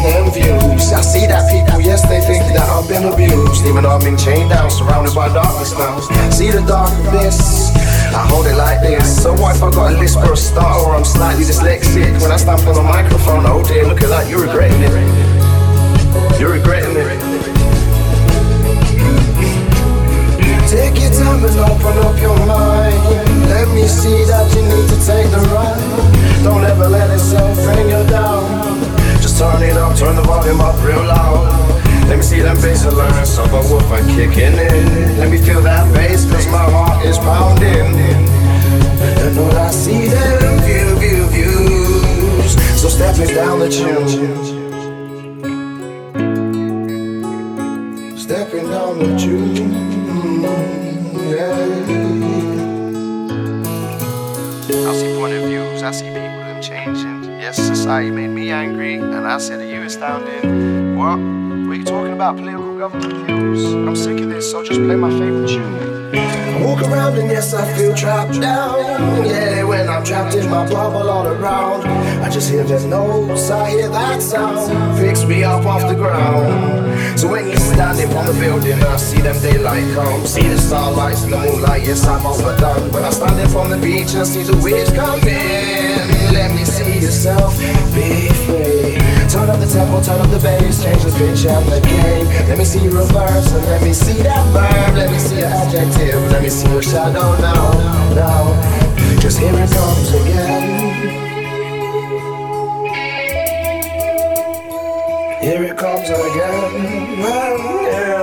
seeing them views. I see that people, yes, they think that I've been abused, even though I've been chained down, surrounded by darkness now. See the dark abyss, I hold it like this. So what if I got a lisp or a stutter, or I'm slightly dyslexic? When I stamp on a microphone, oh dear, look at that, you're regretting it. You're regretting it. Take your time and open up your mind. Let me see that you need to take the ride. Don't ever let itself bring you down. Just turn it up, turn the volume up real loud. Let me see them bass lines of a woofer kicking in. Let me feel that bass, cause my heart is pounding. And all I see them views. So stepping down the tune. Stepping down the tune. I see point of views, I see people them changing. Yes, society made me angry, and I said, are you astounding? What are you talking about? Political government views? I'm sick of this, so just play my favorite tune. I walk around and yes, I feel trapped down. Yeah, when I'm trapped in my bubble all around, I just hear their notes, I hear that sound. Picks me up off the ground. So when you're standing on the building, I see them daylight come. See the starlights and the moonlight, yes, I'm overdone. When I'm standing from the beach, I see the waves come in. Let me see yourself be free. Turn up the tempo, turn up the bass, change the pitch and the game. Let me see your reverse and let me see that verb. Let me see your adjective, let me see your shadow now. Just here it comes again. Here it comes again.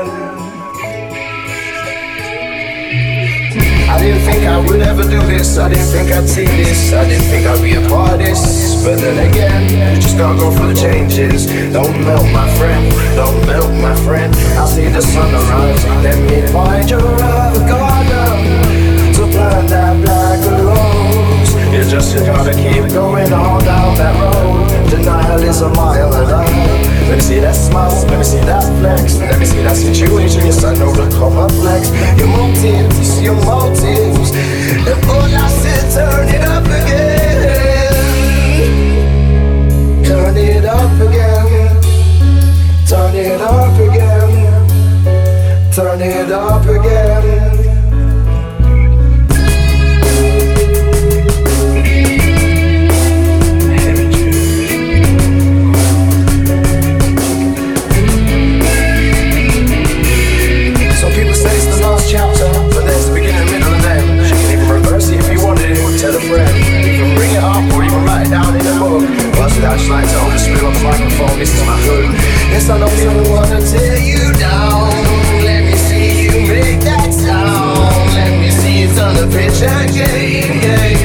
I didn't think I would ever do this, I didn't think I'd see this, I didn't think I'd be a part of this. But then again, you just gotta go through the changes. Don't melt my friend, don't melt my friend. I see the sun arising, let me find your other garden to plant that black rose. You just gotta keep going on down that road. Denial is a mile and up. Let me see that smile, let me see that flex. Let me see that situation, yes I know the complex. Your motives, your motives. And all I said, turn it up again. Turn it up again. Turn it up again. Turn it up again. Chapter, but there's the beginning, middle, and end. You can even reverse it if you wanted it. Tell a friend, you can bring it up or even write it down in a book. Busted out, just like to overspill on the microphone. This is my hood. Yes, I don't even wanna tear you down. Let me see you make that sound. Let me see you turn the pitch again.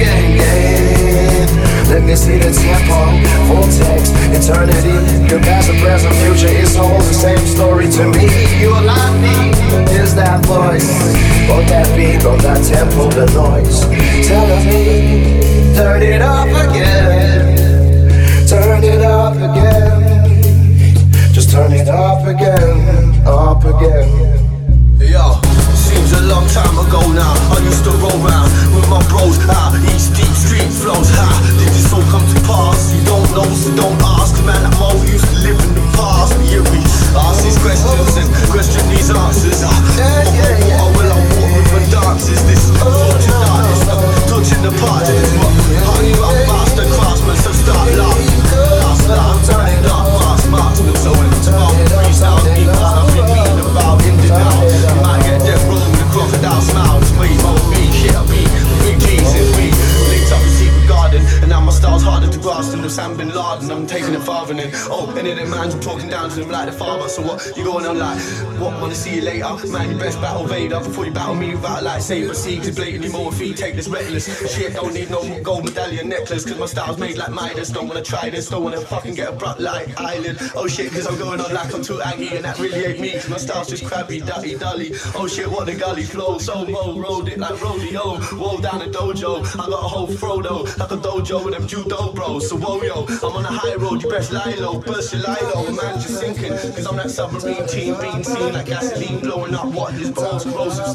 Let me see the tempo, vortex, eternity. Your past, the present, future, it's all the same story to me. You alive me, is that voice, on that beat, on that tempo, the noise, telling me, turn it up again, turn it up again, just turn it up again, up again. Yo, seems a long time ago now. I used to roll round with my bros out each deep street flows. Did this all come to pass? You don't know, so don't ask. Man, that Mo used to live in the past. But yeah, we ask these questions and question these answers. What will I walk with and dance? Is this torture darkness? Touching the part of this rock. Honey rock, master craftsman, so start laughing. Last night I'm turning up, fast marksman. So when it's about freestyle, deep down, I've been reading about in the down. You might get death row with a crocodile smile. It's me, shit, me, big Jesus, me. Linked up a secret garden, and now my style's harder to grasp than Osama bin Laden. I'm taking it farther than any of them mans, I'm talking down to them like the father. So what, you going on like, what, wanna see you later? Man, you best battle Vader before you battle me without a lightsaber. See, cause blatantly more feet, take this reckless shit. Don't need no gold medallion necklace, cause my style's made like Midas. Don't wanna try this, don't wanna fucking get abrupt like Island. Oh shit, cause I'm going on like I'm too aggy, and that really ain't me, cause my style's just crabby, dully dully. Oh shit, what the gully flow, so mo, rolled it like rodeo. Whoa, down the dojo, I got a whole Frodo, like a dojo with them judo bros. So whoa yo, I'm on a high road, you best lie low, burst your lilo. Man just sinking, cause I'm that submarine team being seen like gasoline blowing up. What his bones, explosive stuff like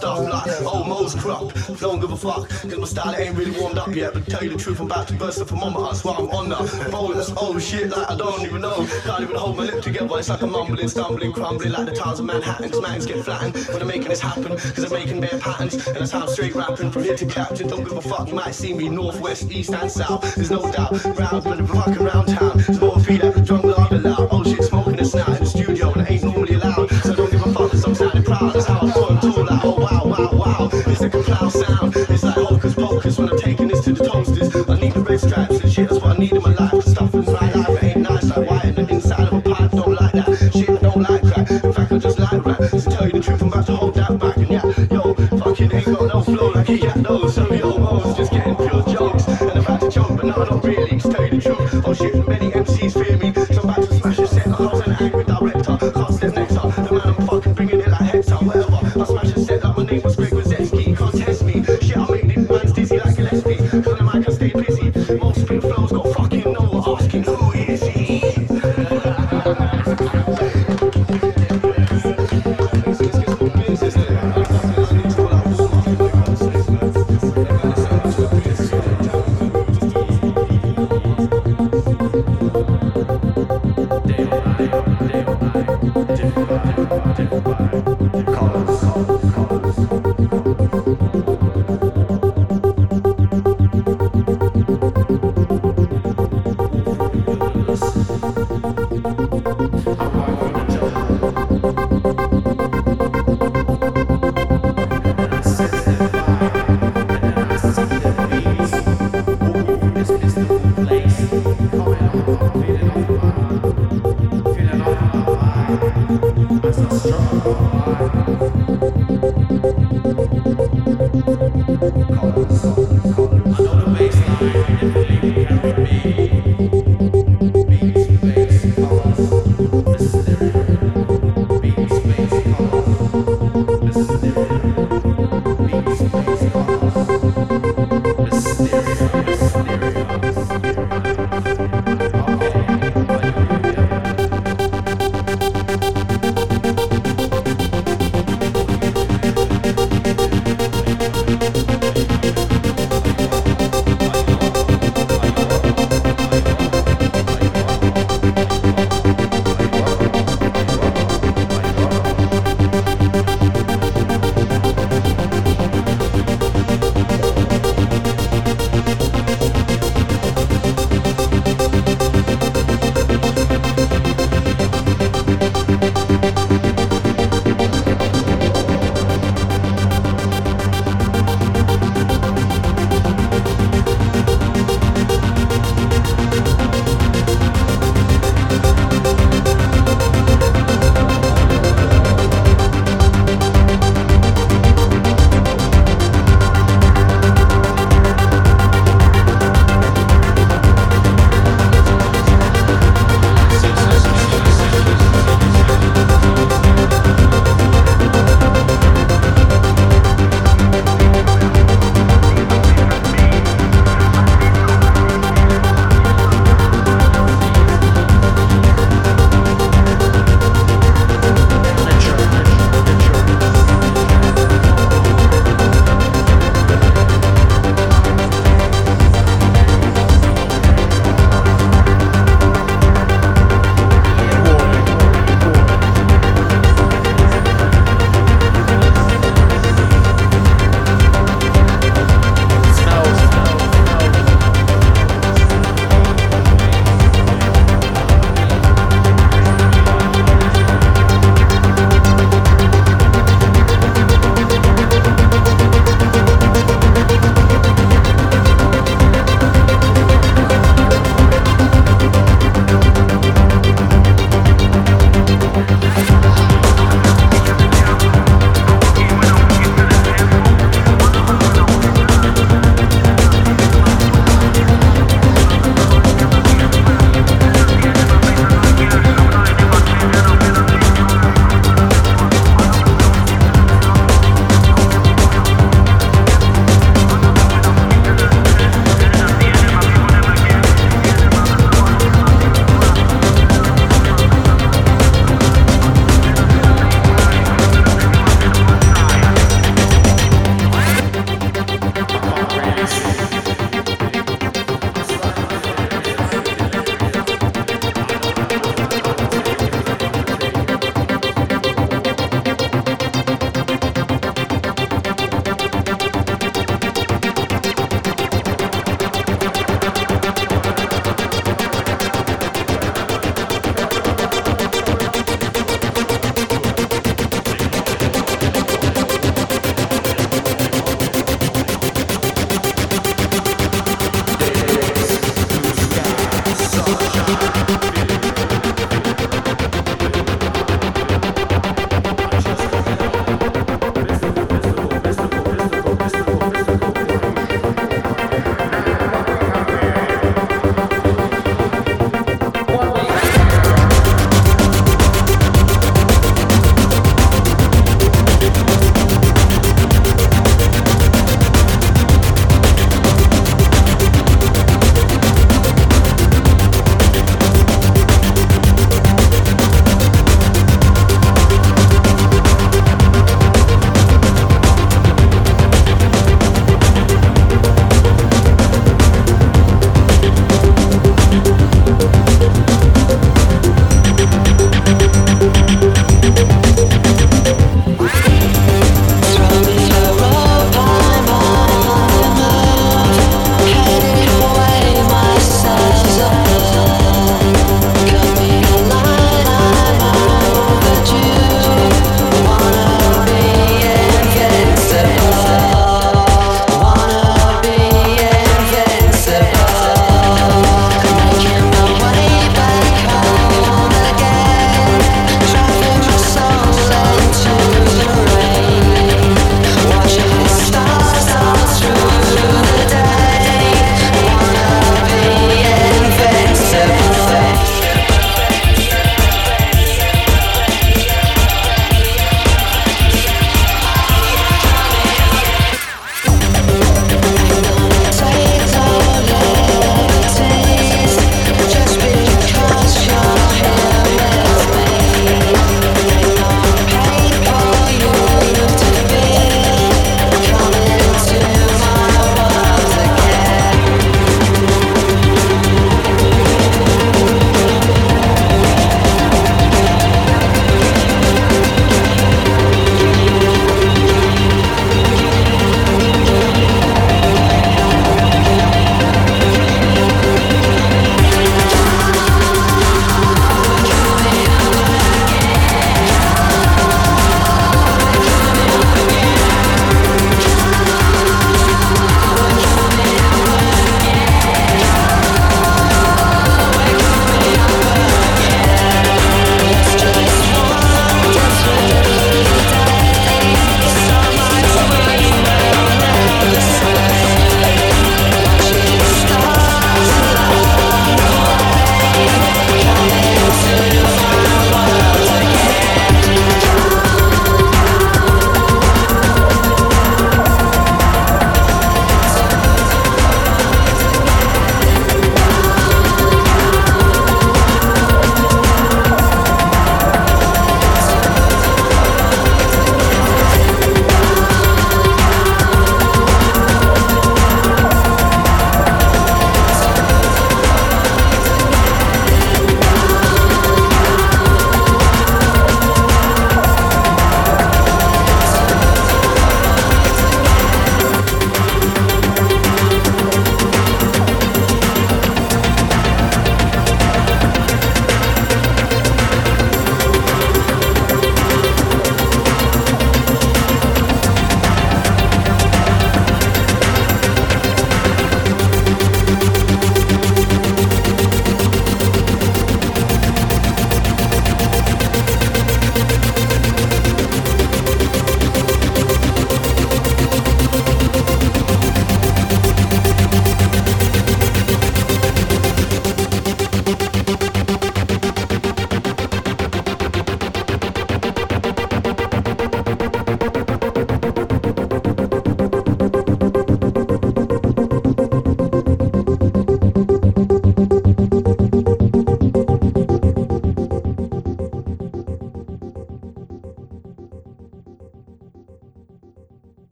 Oh, most corrupt, don't give a fuck, cause my style ain't really warmed up yet. But to tell you the truth, I'm about to burst the thermometer, so I'm on the bonus. Oh shit, like I don't even know, can't even hold my lip together. It's like I'm mumbling, stumbling, crumbling like the towers of Manhattan. Cause man's get flattened when I'm making this happen, cause I'm making bare patterns, and that's how I'm straight rapping from here to Clapton. Don't give a fuck, you might see me northwest, east and south, there's no doubt. Round when I'm fucking round town, so more feet at the drum lava loud. Oh shit, smoking a snout in the studio and it ain't normally allowed, so don't give a fuck cause I'm sounding proud. That's how I thought I'm tall, like oh wow, wow, wow. It's like a cloud sound, it's like hocus pocus when I'm taking this to the toasters. I need the red stripes and shit, that's what I need in my life. Stuff in my life, it ain't nice like white in the inside of a pipe. Don't like that shit, I don't like crack. In fact, I just like rap. To tell you the truth, I'm about to hold that back. And yeah, yo, fucking ain't got no flow like he got those. So yo, Mo's just getting pure jokes, and I'm about to choke, but no, not really. To tell you the truth, oh shit, many MCs fear me, so I'm about to smash a set. I was an angry director, can't step next up. The man I'm fucking bringing it like Hector, whatever. I smash a set like my name was Greg Rosetsky. Can't test me, shit, I make these man's dizzy like Gillespie. Cause on the mic I stay busy, most spit flows got fucking no asking who is he. Call